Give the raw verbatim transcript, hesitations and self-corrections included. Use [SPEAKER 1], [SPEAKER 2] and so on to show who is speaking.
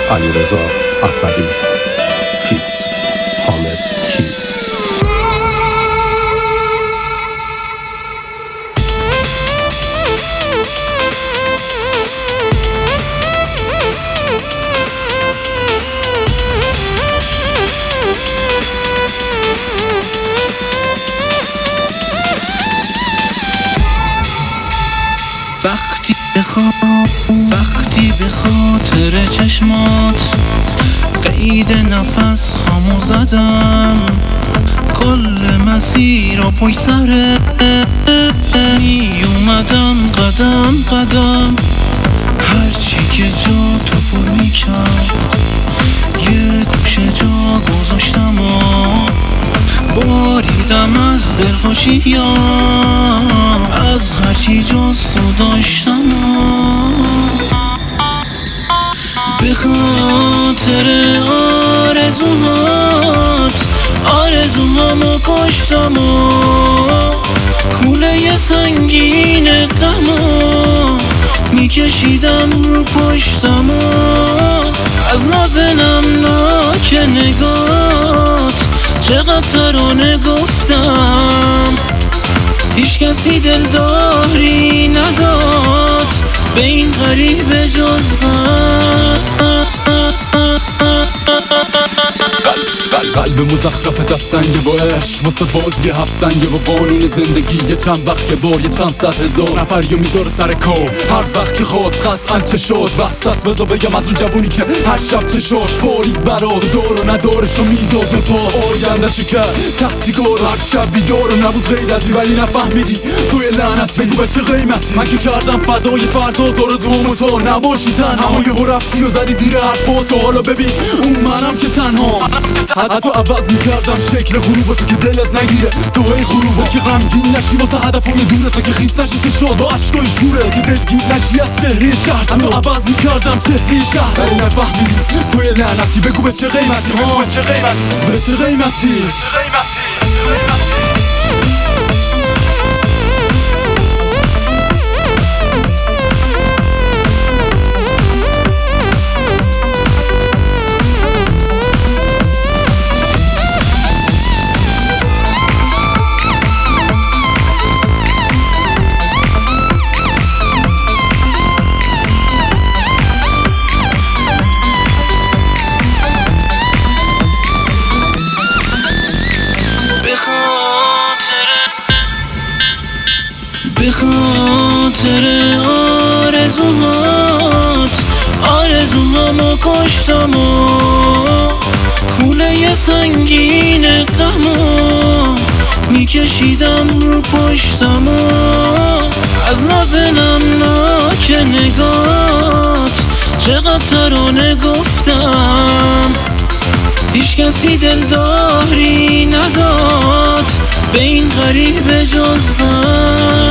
[SPEAKER 1] علیرضا احمدی فیت حامد کی.
[SPEAKER 2] وقتی وقتی به خاطر چشمات قید نفس همو زدم، کل مسیر رو پشت سره می اومدم قدم قدم، هرچی که جا تو پر میکرد یه گوشه جا گذاشتم و باریدم از دلخوشیام، از هرچی جز تو داشتم به خاطر آرزوهات آرزوهامو کشتم و کوله سنگین غمو میکشیدم رو پشتم و از نازنم ناک نگات چقدر ترانه گفتم، هیچ کسی دلداری نداد به این غریب جز غم.
[SPEAKER 3] قلب مزخرفت از سنگ با عشق واسه بازی هفت سنگه و قانون زندگی یه چند وقت یه بار یه چند صد هزار نفر یا میذاره سر کار هر وقت که خواست قطعا چه شد بس است بزا بگم از اون جوونی که هر شب چشاش بارید برات دار و ندارش و میداد به پاس آینده‌شو کرد تحصیگار هر شب بیدار و نبود غیر ازی ولی نفهمیدی توی لعنت بگو به چه قیمتی من که کردم فدای فردا آرزوهامو تا نباشی تنها اما یهو رفتی و زدی زیر حرفات و حالا ببین اون منم که تنها حتی عوض میکردم شکل غروباتو که دلت نگیره تو ای غروبا که غمگین نشی واسه هدفون دورتو که خیس نشی چه شد با عشقای شوره که دلگیر نشی از چهره شهر حتی عوض میکردم چهره شهر ولی نفهمیدی توی لعنتی بگو به چه قیمتی ها به چه قیمتی به چه قیمتی به چه قیمتی
[SPEAKER 2] به خاطر آرزوهات آرزوهامو کشتم و کوله سنگین غمو میکشیدم رو پشتم و از نازنم ناک نگات چقدر ترانه گفتم، هیچ کسی دلداری نداد به این غریب جز غم.